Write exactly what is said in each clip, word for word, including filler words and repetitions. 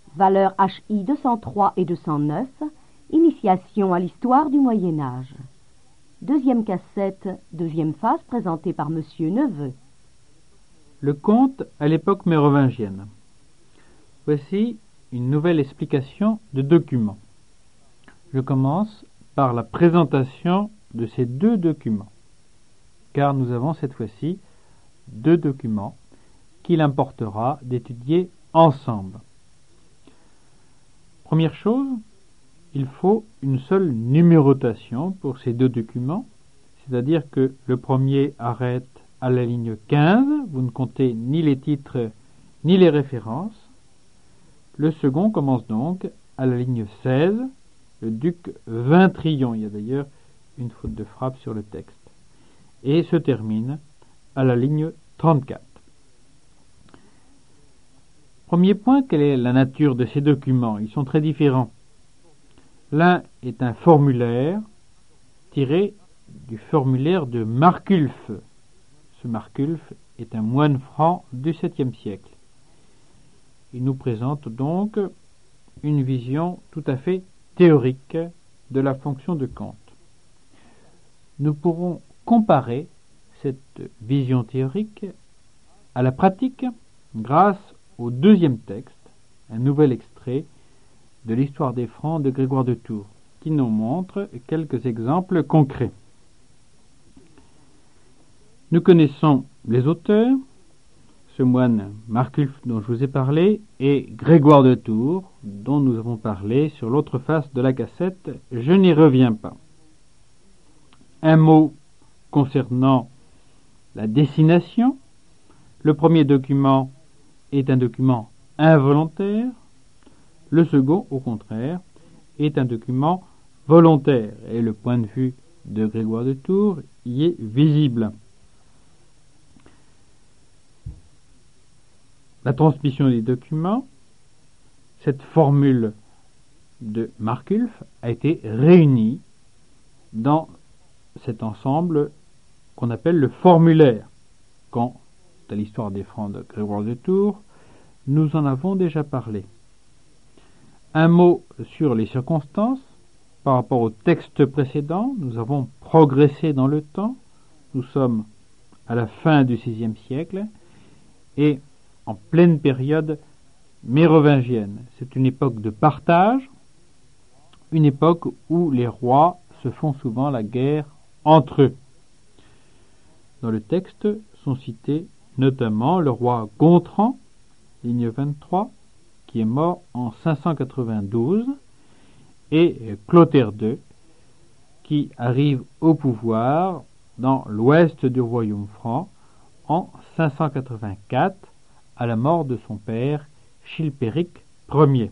valeurs H I deux cent trois et deux cent neuf, initiation à l'histoire du Moyen-Âge. Deuxième cassette, deuxième phase, présentée par Monsieur Neveu. Le conte à l'époque mérovingienne. Voici une nouvelle explication de documents. Je commence par la présentation de ces deux documents, car nous avons cette fois-ci deux documents qu'il importera d'étudier ensemble. Première chose, il faut une seule numérotation pour ces deux documents, c'est-à-dire que le premier arrête à la ligne quinze, vous ne comptez ni les titres ni les références. Le second commence donc à la ligne seize, le duc Vintrion, il y a d'ailleurs une faute de frappe sur le texte, et se termine à la ligne trente-quatre. Premier point, quelle est la nature de ces documents? Ils sont très différents. L'un est un formulaire tiré du formulaire de Marculf. Ce Marculf est un moine franc du septième siècle. Il nous présente donc une vision tout à fait théorique de la fonction de compte. Nous pourrons comparer cette vision théorique à la pratique grâce au deuxième texte, un nouvel extrait de l'histoire des Francs de Grégoire de Tours, qui nous montre quelques exemples concrets. Nous connaissons les auteurs, ce moine Marculf dont je vous ai parlé, et Grégoire de Tours, dont nous avons parlé sur l'autre face de la cassette. Je n'y reviens pas. Un mot concernant la destination. Le premier document est un document involontaire. Le second, au contraire, est un document volontaire. Et le point de vue de Grégoire de Tours y est visible. La transmission des documents, cette formule de Marculf a été réunie dans cet ensemble qu'on appelle le formulaire. Quant à l'histoire des Francs de Grégoire de Tours, nous en avons déjà parlé. Un mot sur les circonstances. Par rapport au texte précédent, nous avons progressé dans le temps. Nous sommes à la fin du sixième siècle et en pleine période mérovingienne. C'est une époque de partage, une époque où les rois se font souvent la guerre entre eux. Dans le texte sont cités notamment le roi Gontran, ligne vingt-trois, qui est mort en cinq cent quatre-vingt-douze, et Clotaire deux, qui arrive au pouvoir dans l'ouest du royaume franc en cinq cent quatre-vingt-quatre, à la mort de son père, Chilpéric Ier.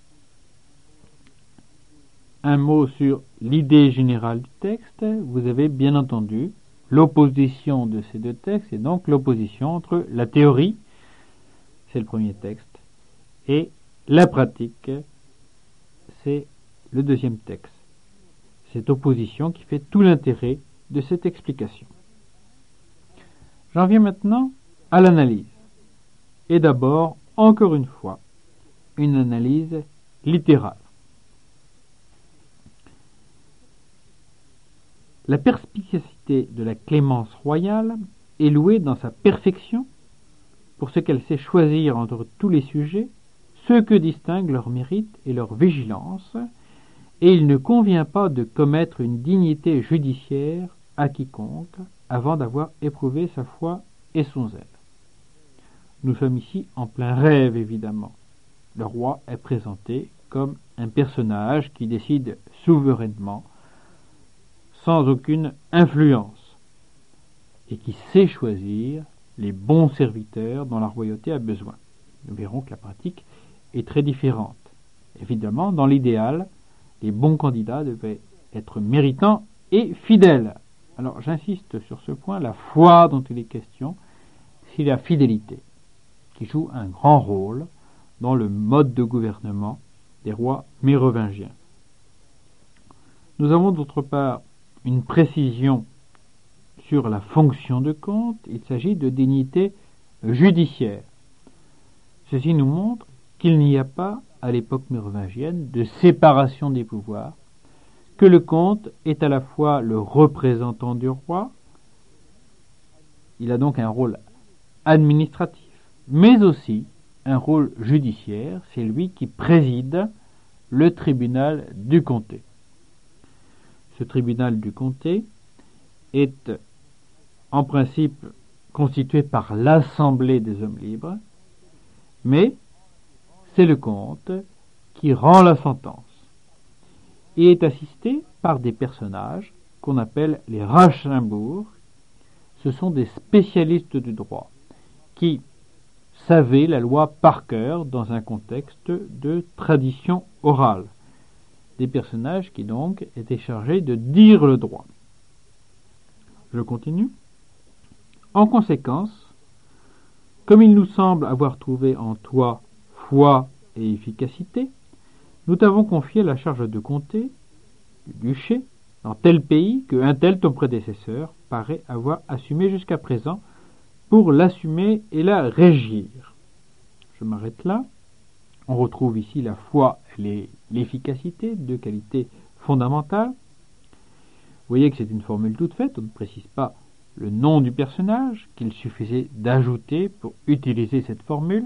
Un mot sur l'idée générale du texte. Vous avez bien entendu l'opposition de ces deux textes, et donc l'opposition entre la théorie, c'est le premier texte, et la pratique, c'est le deuxième texte. Cette opposition qui fait tout l'intérêt de cette explication. J'en viens maintenant à l'analyse. Et d'abord, encore une fois, une analyse littérale. La perspicacité de la clémence royale est louée dans sa perfection pour ce qu'elle sait choisir entre tous les sujets, ceux que distinguent leur mérite et leur vigilance, et il ne convient pas de commettre une dignité judiciaire à quiconque avant d'avoir éprouvé sa foi et son zèle. Nous sommes ici en plein rêve, évidemment. Le roi est présenté comme un personnage qui décide souverainement, sans aucune influence, et qui sait choisir les bons serviteurs dont la royauté a besoin. Nous verrons que la pratique est très différente. Évidemment, dans l'idéal, les bons candidats devaient être méritants et fidèles. Alors, j'insiste sur ce point, la foi dont il est question, c'est la fidélité, qui joue un grand rôle dans le mode de gouvernement des rois mérovingiens. Nous avons d'autre part une précision sur la fonction de compte. Il s'agit de dignité judiciaire. Ceci nous montre qu'il n'y a pas à l'époque mérovingienne, de séparation des pouvoirs, que le comte est à la fois le représentant du roi, il a donc un rôle administratif, mais aussi un rôle judiciaire, c'est lui qui préside le tribunal du comté. Ce tribunal du comté est en principe constitué par l'assemblée des hommes libres, mais c'est le comte qui rend la sentence et est assisté par des personnages qu'on appelle les Rachenbourg. Ce sont des spécialistes du droit qui savaient la loi par cœur dans un contexte de tradition orale. Des personnages qui donc étaient chargés de dire le droit. Je continue. En conséquence, comme il nous semble avoir trouvé en toi foi et efficacité, nous t'avons confié la charge de comté, du duché, dans tel pays que un tel ton prédécesseur paraît avoir assumé jusqu'à présent pour l'assumer et la régir. Je m'arrête là. On retrouve ici la foi et l'efficacité, deux qualités fondamentales. Vous voyez que c'est une formule toute faite, on ne précise pas le nom du personnage, qu'il suffisait d'ajouter pour utiliser cette formule.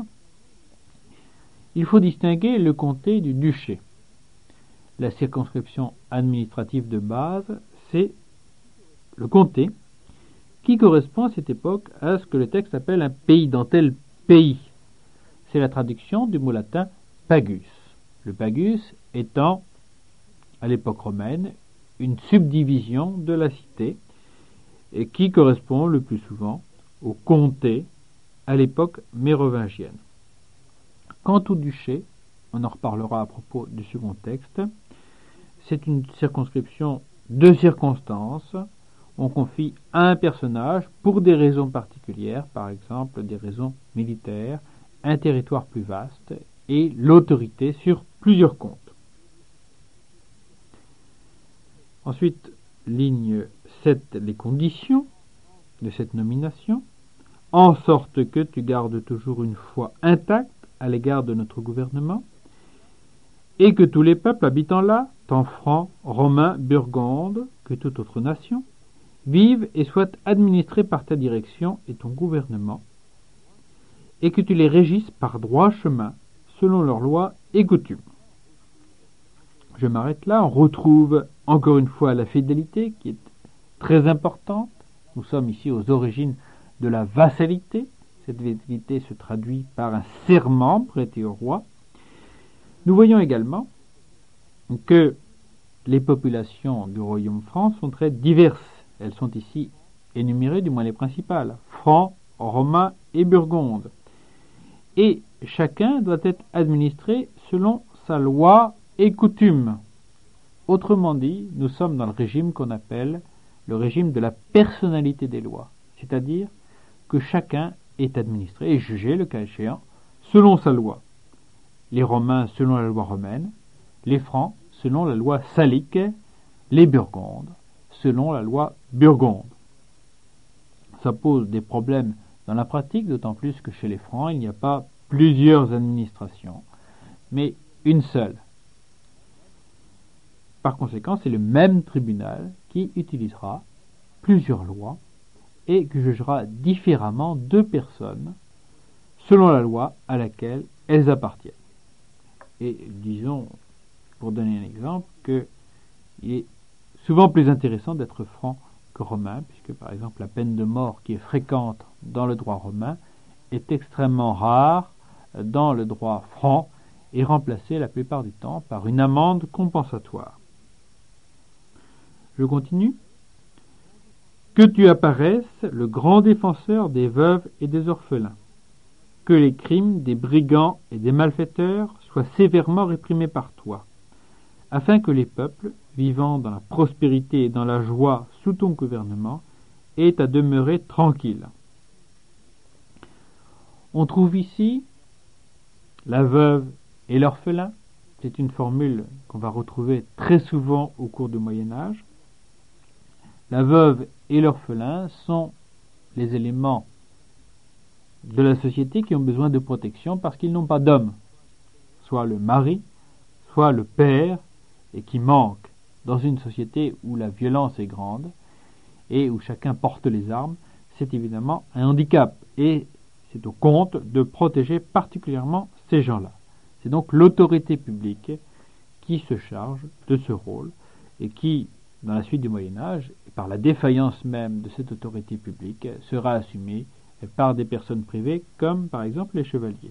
Il faut distinguer le comté du duché. La circonscription administrative de base, c'est le comté, qui correspond à cette époque à ce que le texte appelle un pays. Dans tel pays, c'est la traduction du mot latin pagus. Le pagus étant, à l'époque romaine, une subdivision de la cité, et qui correspond le plus souvent au comté à l'époque mérovingienne. Quant au duché, on en reparlera à propos du second texte, c'est une circonscription de circonstances. On confie à un personnage, pour des raisons particulières, par exemple des raisons militaires, un territoire plus vaste et l'autorité sur plusieurs comptes. Ensuite, ligne sept, les conditions de cette nomination, en sorte que tu gardes toujours une foi intacte à l'égard de notre gouvernement, et que tous les peuples habitant là, tant francs, romains, burgondes, que toute autre nation, vivent et soient administrés par ta direction et ton gouvernement, et que tu les régisses par droit chemin, selon leurs lois et coutumes. Je m'arrête là, on retrouve encore une fois la fidélité qui est très importante. Nous sommes ici aux origines de la vassalité. Cette fidélité se traduit par un serment prêté au roi. Nous voyons également que les populations du royaume franc sont très diverses. Elles sont ici énumérées, du moins les principales, francs, romains et burgondes. Et chacun doit être administré selon sa loi et coutume. Autrement dit, nous sommes dans le régime qu'on appelle le régime de la personnalité des lois, c'est-à-dire que chacun est administré et jugé, le cas échéant, selon sa loi. Les Romains selon la loi romaine, les Francs selon la loi salique, les Burgondes selon la loi burgonde. Ça pose des problèmes dans la pratique, d'autant plus que chez les Francs, il n'y a pas plusieurs administrations, mais une seule. Par conséquent, c'est le même tribunal qui utilisera plusieurs lois et qui jugera différemment deux personnes selon la loi à laquelle elles appartiennent. Et disons, pour donner un exemple, qu'il est souvent plus intéressant d'être franc que romain, puisque par exemple la peine de mort qui est fréquente dans le droit romain est extrêmement rare dans le droit franc et remplacée la plupart du temps par une amende compensatoire. Je continue. Que tu apparaisses le grand défenseur des veuves et des orphelins, que les crimes des brigands et des malfaiteurs soient sévèrement réprimés par toi, afin que les peuples, vivant dans la prospérité et dans la joie sous ton gouvernement, aient à demeurer tranquilles. On trouve ici la veuve et l'orphelin. C'est une formule qu'on va retrouver très souvent au cours du Moyen-Âge. La veuve et l'orphelin sont les éléments de la société qui ont besoin de protection parce qu'ils n'ont pas d'hommes. soit le mari, soit le père, et qui manque dans une société où la violence est grande et où chacun porte les armes, c'est évidemment un handicap. Et c'est au comte de protéger particulièrement ces gens-là. C'est donc l'autorité publique qui se charge de ce rôle et qui, dans la suite du Moyen-Âge, et par la défaillance même de cette autorité publique, sera assumée par des personnes privées, comme par exemple les chevaliers.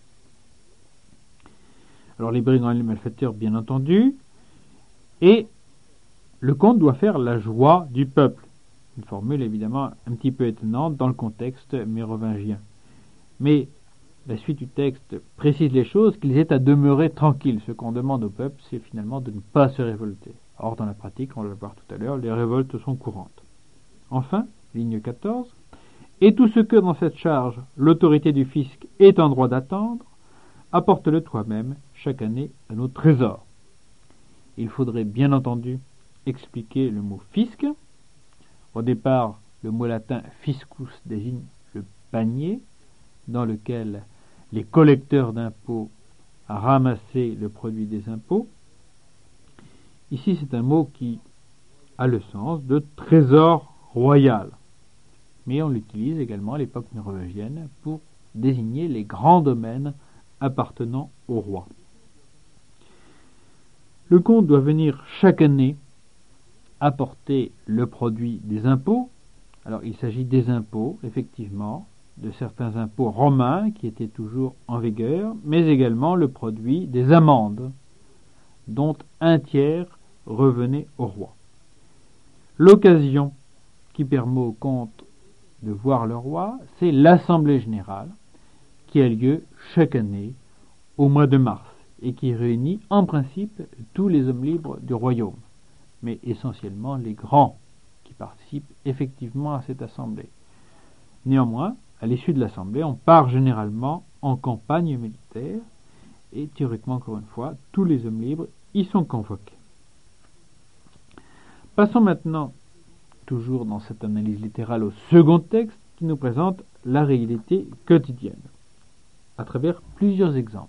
Alors les brigands et les malfaiteurs, bien entendu, et le comte doit faire la joie du peuple. Une formule évidemment un petit peu étonnante dans le contexte mérovingien. Mais la suite du texte précise les choses, qu'ils aient à demeurer tranquilles. Ce qu'on demande au peuple, c'est finalement de ne pas se révolter. Or, dans la pratique, on va le voir tout à l'heure, les révoltes sont courantes. Enfin, ligne quatorze, et tout ce que dans cette charge l'autorité du fisc est en droit d'attendre, apporte-le toi-même chaque année à nos trésors. Il faudrait bien entendu expliquer le mot fisc. Au départ, le mot latin fiscus désigne le panier dans lequel les collecteurs d'impôts ramassaient le produit des impôts. Ici, c'est un mot qui a le sens de trésor royal. Mais on l'utilise également à l'époque mérovingienne pour désigner les grands domaines appartenant au roi. Le comte doit venir chaque année apporter le produit des impôts. Alors il s'agit des impôts, effectivement, de certains impôts romains qui étaient toujours en vigueur, mais également le produit des amendes, dont un tiers revenait au roi. L'occasion qui permet au comte de voir le roi, c'est l'Assemblée générale qui a lieu chaque année au mois de mars et qui réunit en principe tous les hommes libres du royaume, mais essentiellement les grands qui participent effectivement à cette assemblée. Néanmoins, à l'issue de l'assemblée, on part généralement en campagne militaire et théoriquement, encore une fois, tous les hommes libres y sont convoqués. Passons maintenant, toujours dans cette analyse littérale, au second texte qui nous présente la réalité quotidienne, à travers plusieurs exemples.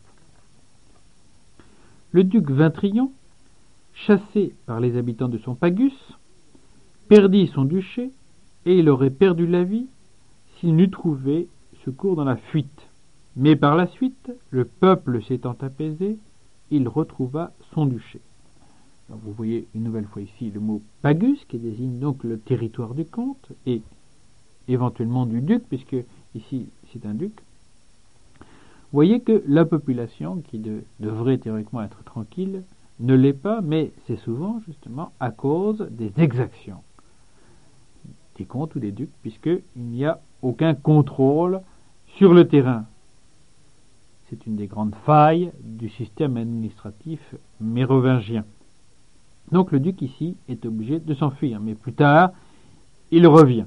Le duc Vintrion, chassé par les habitants de son pagus, perdit son duché et il aurait perdu la vie s'il n'eût trouvé secours dans la fuite. Mais par la suite, le peuple s'étant apaisé, il retrouva son duché. Alors vous voyez une nouvelle fois ici le mot pagus qui désigne donc le territoire du comte et éventuellement du duc, puisque ici c'est un duc. Vous voyez que la population, qui de, devrait théoriquement être tranquille, ne l'est pas, mais c'est souvent justement à cause des exactions des comtes ou des ducs, puisqu'il n'y a aucun contrôle sur le terrain. C'est une des grandes failles du système administratif mérovingien. Donc le duc ici est obligé de s'enfuir, mais plus tard, il revient.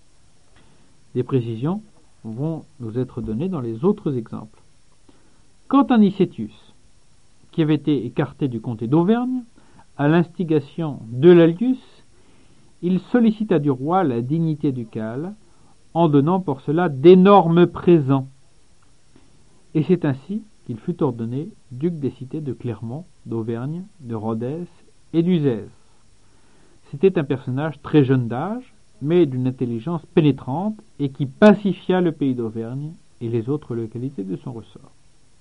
Des précisions vont nous être données dans les autres exemples. Quant à Nicétius, qui avait été écarté du comté d'Auvergne, à l'instigation de Lalius, il sollicita du roi la dignité ducale, en donnant pour cela d'énormes présents. Et c'est ainsi qu'il fut ordonné duc des cités de Clermont, d'Auvergne, de Rodez et d'Uzès. C'était un personnage très jeune d'âge, mais d'une intelligence pénétrante et qui pacifia le pays d'Auvergne et les autres localités de son ressort.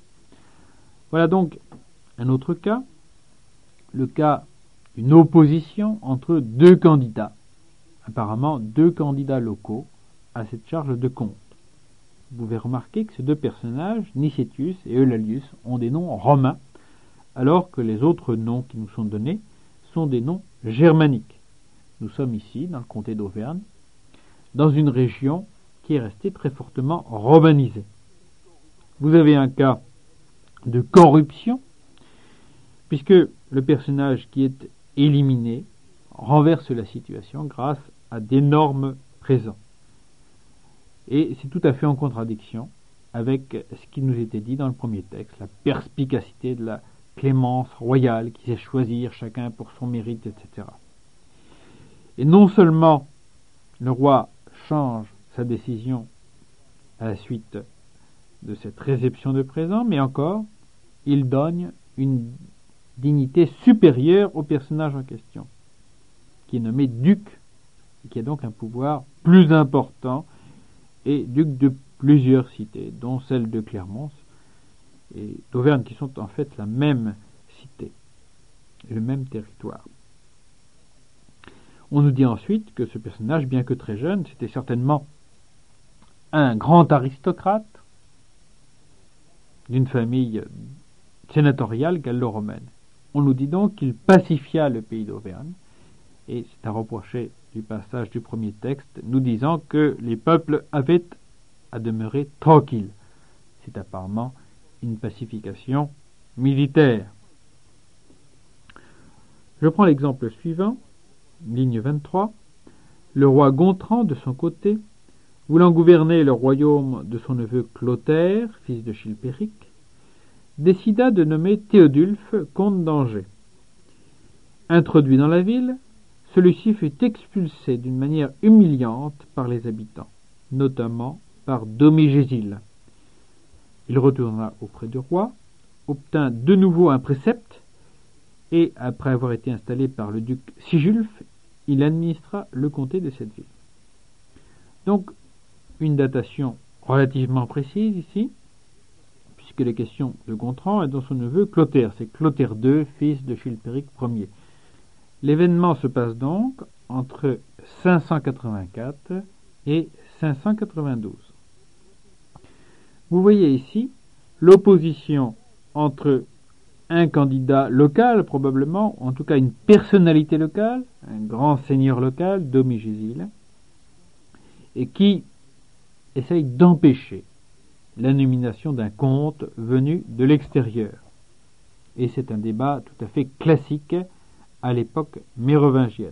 Voilà donc un autre cas, le cas d'une opposition entre deux candidats, apparemment deux candidats locaux à cette charge de comte. Vous pouvez remarquer que ces deux personnages, Nicétius et Eulalius, ont des noms romains, alors que les autres noms qui nous sont donnés sont des noms germaniques. Nous sommes ici, dans le comté d'Auvergne, dans une région qui est restée très fortement romanisée. Vous avez un cas de corruption, puisque le personnage qui est éliminé renverse la situation grâce à d'énormes présents. Et c'est tout à fait en contradiction avec ce qui nous était dit dans le premier texte, la perspicacité de la clémence royale qui sait choisir chacun pour son mérite, et cetera. Et non seulement le roi change sa décision à la suite de cette réception de présents, mais encore, il donne une dignité supérieure au personnage en question, qui est nommé duc, et qui a donc un pouvoir plus important, et duc de plusieurs cités, dont celle de Clermont et d'Auvergne, qui sont en fait la même cité, le même territoire. On nous dit ensuite que ce personnage, bien que très jeune, c'était certainement un grand aristocrate d'une famille sénatoriale gallo-romaine. On nous dit donc qu'il pacifia le pays d'Auvergne, et c'est à reprocher du passage du premier texte, nous disant que les peuples avaient à demeurer tranquilles. C'est apparemment une pacification militaire. Je prends l'exemple suivant, ligne vingt-trois. Le roi Gontran, de son côté, voulant gouverner le royaume de son neveu Clotaire, fils de Chilpéric, décida de nommer Théodulphe comte d'Angers. Introduit dans la ville, celui-ci fut expulsé d'une manière humiliante par les habitants, notamment par Domigésile. Il retourna auprès du roi, obtint de nouveau un précepte, et après avoir été installé par le duc Sigulphe, il administra le comté de cette ville. Donc, une datation relativement précise ici, puisque les questions de Gontran et dans son neveu Clotaire, c'est Clotaire deux, fils de Chilpéric Ier. L'événement se passe donc entre cinq cent quatre-vingt-quatre et cinq cent quatre-vingt-douze. Vous voyez ici l'opposition entre un candidat local, probablement, en tout cas une personnalité locale, un grand seigneur local, Domigésile, et qui essaye d'empêcher la nomination d'un comte venu de l'extérieur. Et c'est un débat tout à fait classique à l'époque mérovingienne.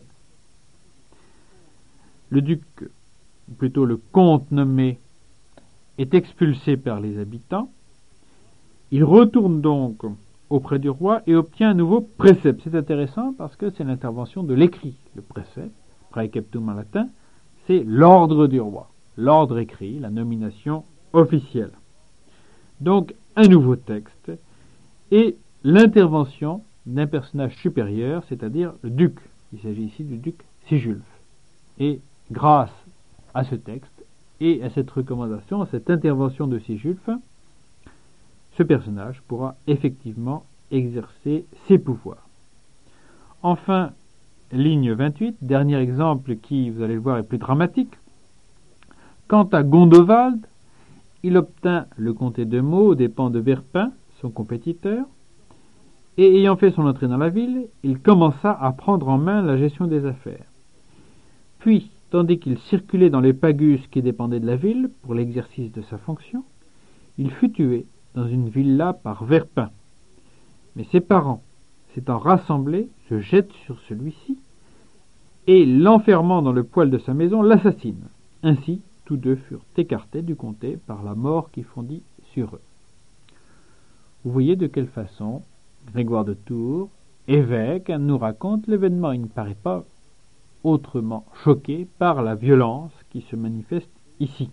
Le duc, ou plutôt le comte nommé, est expulsé par les habitants. Il retourne donc auprès du roi et obtient un nouveau précepte. C'est intéressant parce que c'est l'intervention de l'écrit. Le précepte, praeceptum en latin, c'est l'ordre du roi. L'ordre écrit, la nomination officielle. Donc, un nouveau texte et l'intervention d'un personnage supérieur, c'est-à-dire le duc. Il s'agit ici du duc Sigulphe. Et grâce à ce texte et à cette recommandation, à cette intervention de Sigulphe, ce personnage pourra effectivement exercer ses pouvoirs. Enfin, ligne vingt-huit, dernier exemple qui, vous allez le voir, est plus dramatique. Quant à Gondovald, il obtint le comté de Meaux aux dépens de Verpin, son compétiteur, et ayant fait son entrée dans la ville, il commença à prendre en main la gestion des affaires. Puis, tandis qu'il circulait dans les pagus qui dépendaient de la ville pour l'exercice de sa fonction, il fut tué dans une villa par Verpin. Mais ses parents, s'étant rassemblés, se jettent sur celui-ci et, l'enfermant dans le poêle de sa maison, l'assassinent. Ainsi, tous deux furent écartés du comté par la mort qui fondit sur eux. Vous voyez de quelle façon Grégoire de Tours, évêque, nous raconte l'événement. Il ne paraît pas autrement choqué par la violence qui se manifeste ici.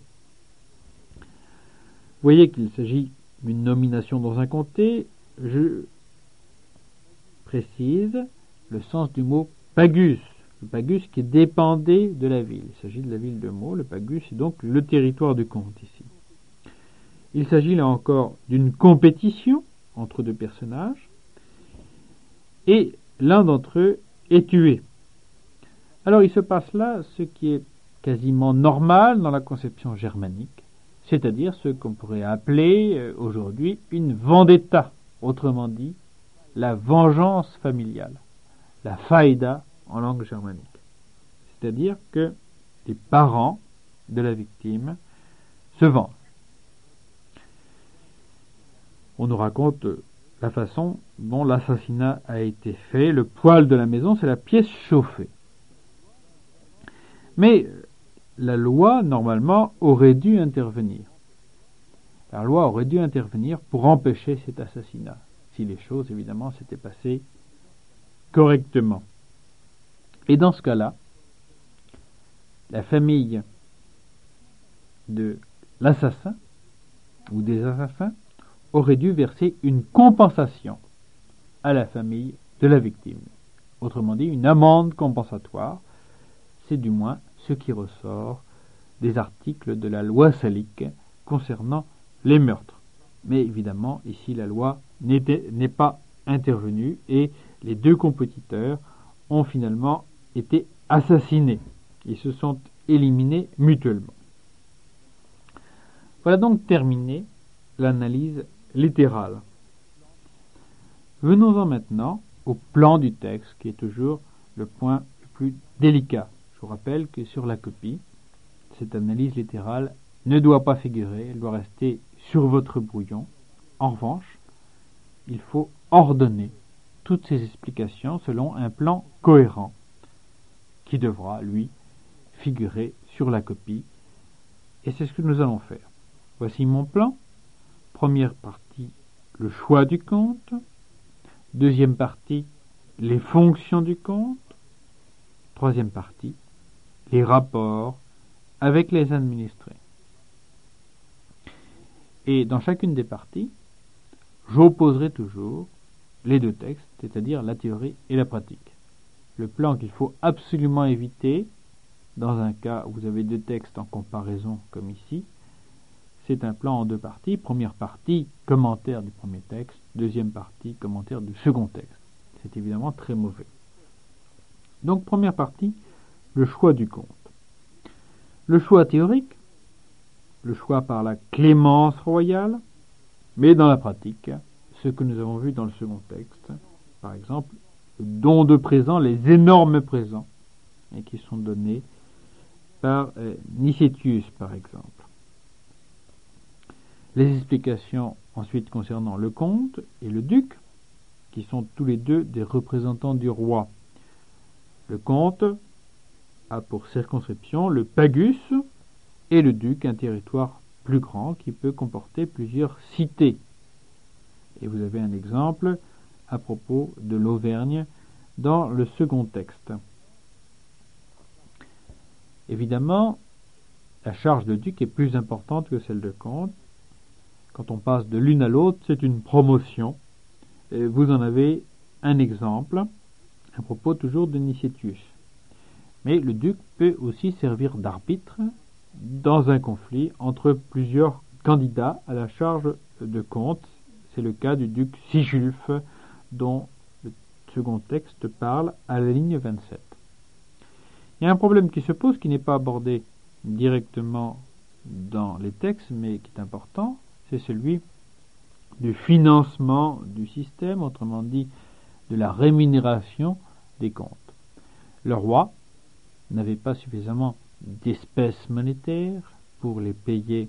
Vous voyez qu'il s'agit d'une nomination dans un comté. Je précise le sens du mot pagus. Le pagus qui dépendait de la ville. Il s'agit de la ville de Meaux. Le pagus est donc le territoire du comte ici. Il s'agit là encore d'une compétition entre deux personnages. Et l'un d'entre eux est tué. Alors il se passe là ce qui est quasiment normal dans la conception germanique, c'est-à-dire ce qu'on pourrait appeler aujourd'hui une vendetta, autrement dit la vengeance familiale, la faida en langue germanique. C'est-à-dire que les parents de la victime se vengent. On nous raconte la façon dont l'assassinat a été fait. Le poêle de la maison, c'est la pièce chauffée. Mais la loi, normalement, aurait dû intervenir. La loi aurait dû intervenir pour empêcher cet assassinat, si les choses, évidemment, s'étaient passées correctement. Et dans ce cas-là, la famille de l'assassin, ou des assassins, aurait dû verser une compensation à la famille de la victime. Autrement dit, une amende compensatoire. C'est du moins ce qui ressort des articles de la loi salique concernant les meurtres. Mais évidemment, ici, la loi n'était, n'est pas intervenue et les deux compétiteurs ont finalement été assassinés. Ils se sont éliminés mutuellement. Voilà donc terminé l'analyse littérale. Venons-en maintenant au plan du texte, qui est toujours le point le plus délicat. Je vous rappelle que sur la copie, cette analyse littérale ne doit pas figurer, elle doit rester sur votre brouillon. En revanche, il faut ordonner toutes ces explications selon un plan cohérent qui devra, lui, figurer sur la copie. Et c'est ce que nous allons faire. Voici mon plan. Première partie, le choix du compte. Deuxième partie, les fonctions du compte. Troisième partie, les rapports avec les administrés. Et dans chacune des parties, j'opposerai toujours les deux textes, c'est-à-dire la théorie et la pratique. Le plan qu'il faut absolument éviter, dans un cas où vous avez deux textes en comparaison comme ici, c'est un plan en deux parties. Première partie, commentaire du premier texte. Deuxième partie, commentaire du second texte. C'est évidemment très mauvais. Donc, première partie, le choix du compte. Le choix théorique, le choix par la clémence royale, mais dans la pratique, ce que nous avons vu dans le second texte, par exemple, le don de présents, les énormes présents, et qui sont donnés par euh, Nicétius, par exemple. Les explications ensuite concernant le comte et le duc, qui sont tous les deux des représentants du roi. Le comte a pour circonscription le pagus et le duc un territoire plus grand qui peut comporter plusieurs cités. Et vous avez un exemple à propos de l'Auvergne dans le second texte. Évidemment, la charge de duc est plus importante que celle de comte. Quand on passe de l'une à l'autre, c'est une promotion. Et vous en avez un exemple à propos toujours de Nicétius. Mais le duc peut aussi servir d'arbitre dans un conflit entre plusieurs candidats à la charge de comte. C'est le cas du duc Sigulf, dont le second texte parle à la ligne vingt-sept. Il y a un problème qui se pose, qui n'est pas abordé directement dans les textes, mais qui est important, c'est celui du financement du système, autrement dit de la rémunération des comptes. Le roi n'avait pas suffisamment d'espèces monétaires pour les payer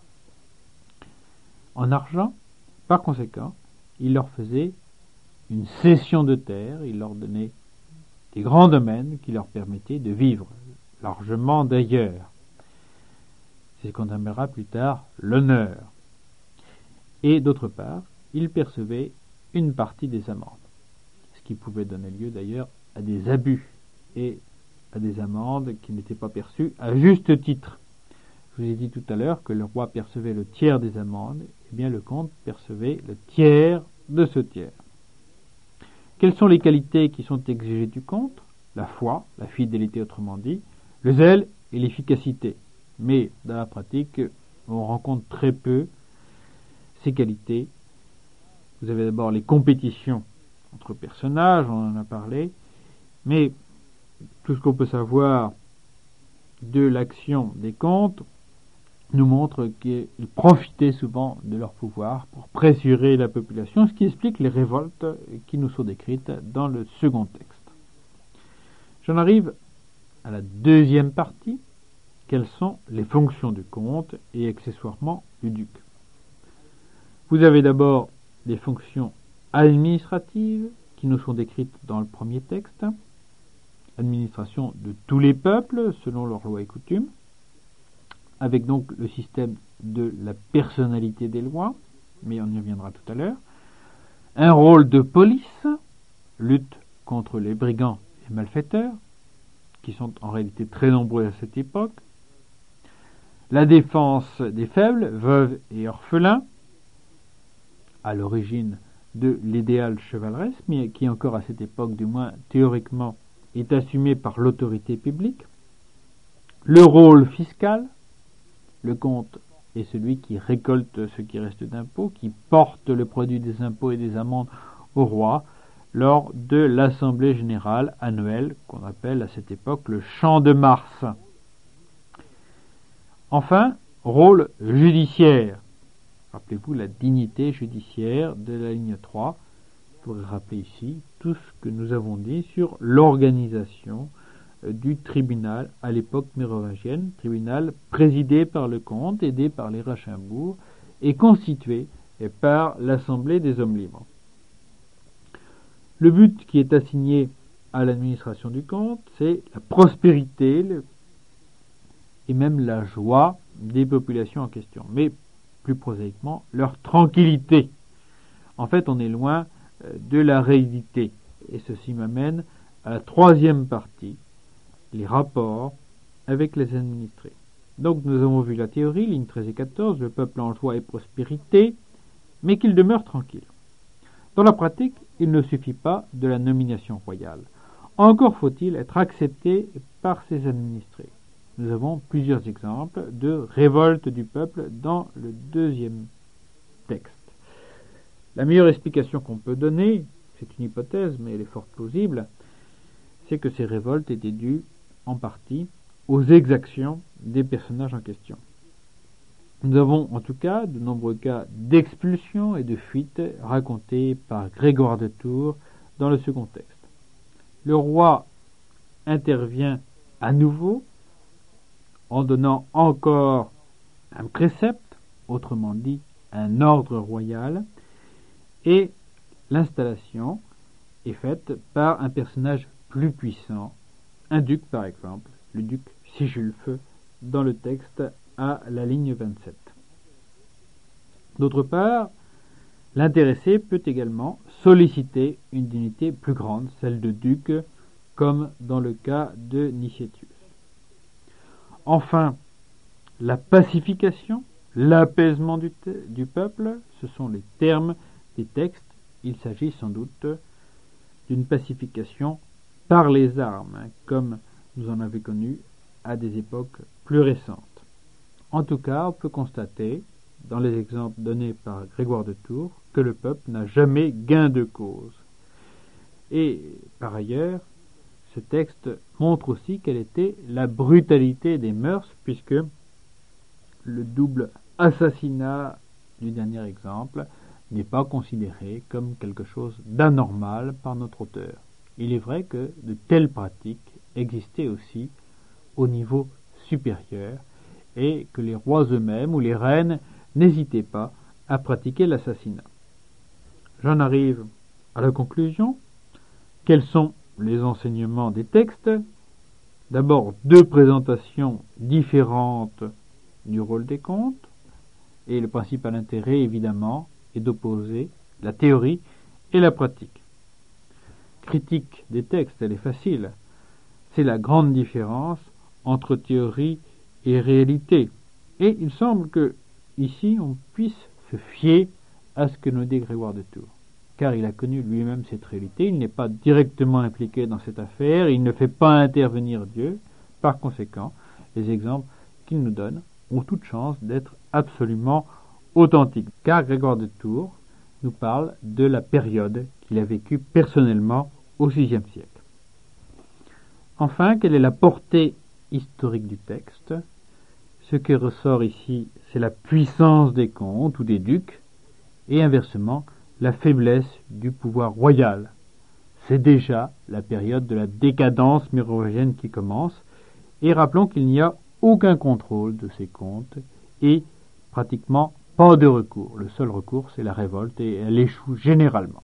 en argent. Par conséquent, il leur faisait une cession de terre, il leur donnait des grands domaines qui leur permettaient de vivre largement d'ailleurs. C'est ce qu'on appellera plus tard l'honneur. Et d'autre part, il percevait une partie des amendes, ce qui pouvait donner lieu d'ailleurs à des abus et à des amendes qui n'étaient pas perçues à juste titre. Je vous ai dit tout à l'heure que le roi percevait le tiers des amendes, et bien le comte percevait le tiers de ce tiers. Quelles sont les qualités qui sont exigées du comte? La foi, la fidélité autrement dit, le zèle et l'efficacité. Mais dans la pratique, on rencontre très peu ces qualités. Vous avez d'abord les compétitions entre personnages, on en a parlé, mais tout ce qu'on peut savoir de l'action des comtes nous montre qu'ils profitaient souvent de leur pouvoir pour pressurer la population, ce qui explique les révoltes qui nous sont décrites dans le second texte. J'en arrive à la deuxième partie. Quelles sont les fonctions du comte et accessoirement du duc? Vous avez d'abord des fonctions administratives qui nous sont décrites dans le premier texte. Administration de tous les peuples selon leurs lois et coutumes, avec donc le système de la personnalité des lois, mais on y reviendra tout à l'heure. Un rôle de police, lutte contre les brigands et malfaiteurs, qui sont en réalité très nombreux à cette époque. La défense des faibles, veuves et orphelins. à l'origine de l'idéal chevaleresque, mais qui encore à cette époque, du moins théoriquement, est assumé par l'autorité publique. Le rôle fiscal, le comte est celui qui récolte ce qui reste d'impôts, qui porte le produit des impôts et des amendes au roi lors de l'Assemblée générale annuelle, qu'on appelle à cette époque le Champ de Mars. Enfin, rôle judiciaire. Rappelez-vous la dignité judiciaire de la ligne trois. Je pourrais rappeler ici tout ce que nous avons dit sur l'organisation du tribunal à l'époque mérovingienne, tribunal présidé par le comte, aidé par les Rachambourg et constitué par l'Assemblée des hommes libres. Le but qui est assigné à l'administration du comte, c'est la prospérité le, et même la joie des populations en question, mais plus prosaïquement, leur tranquillité. En fait, on est loin de la réalité, et ceci m'amène à la troisième partie, les rapports avec les administrés. Donc nous avons vu la théorie, lignes treize et quatorze, le peuple en joie et prospérité, mais qu'il demeure tranquille. Dans la pratique, il ne suffit pas de la nomination royale. Encore faut-il être accepté par ses administrés. Nous avons plusieurs exemples de révolte du peuple dans le deuxième texte. La meilleure explication qu'on peut donner, c'est une hypothèse, mais elle est fort plausible, c'est que ces révoltes étaient dues en partie aux exactions des personnages en question. Nous avons en tout cas de nombreux cas d'expulsion et de fuite racontés par Grégoire de Tours dans le second texte. Le roi intervient à nouveau en donnant encore un précepte, autrement dit un ordre royal, et l'installation est faite par un personnage plus puissant, un duc par exemple, le duc Sigulfe, dans le texte à la ligne vingt-sept. D'autre part, l'intéressé peut également solliciter une dignité plus grande, celle de duc, comme dans le cas de Nicétius. Enfin, la pacification, l'apaisement du, du peuple, ce sont les termes des textes. Il s'agit sans doute d'une pacification par les armes, hein, comme nous en avons connu à des époques plus récentes. En tout cas, on peut constater, dans les exemples donnés par Grégoire de Tours, que le peuple n'a jamais gain de cause. Et par ailleurs, ce texte montre aussi quelle était la brutalité des mœurs, puisque le double assassinat du dernier exemple n'est pas considéré comme quelque chose d'anormal par notre auteur. Il est vrai que de telles pratiques existaient aussi au niveau supérieur et que les rois eux-mêmes ou les reines n'hésitaient pas à pratiquer l'assassinat. J'en arrive à la conclusion. Quels sont les enseignements des textes? D'abord, deux présentations différentes du rôle des comtes, et le principal intérêt, évidemment, est d'opposer la théorie et la pratique. Critique des textes, elle est facile. C'est la grande différence entre théorie et réalité. Et il semble que, ici, on puisse se fier à ce que nous dit Grégoire de Tours. Car il a connu lui-même cette réalité, il n'est pas directement impliqué dans cette affaire, il ne fait pas intervenir Dieu. Par conséquent, les exemples qu'il nous donne ont toute chance d'être absolument authentiques. Car Grégoire de Tours nous parle de la période qu'il a vécue personnellement au sixième siècle. Enfin, quelle est la portée historique du texte? Ce qui ressort ici, c'est la puissance des comtes ou des ducs, et inversement, la faiblesse du pouvoir royal. C'est déjà la période de la décadence mérovingienne qui commence, et rappelons qu'il n'y a aucun contrôle de ces comtes, et pratiquement pas de recours. Le seul recours, c'est la révolte, et elle échoue généralement.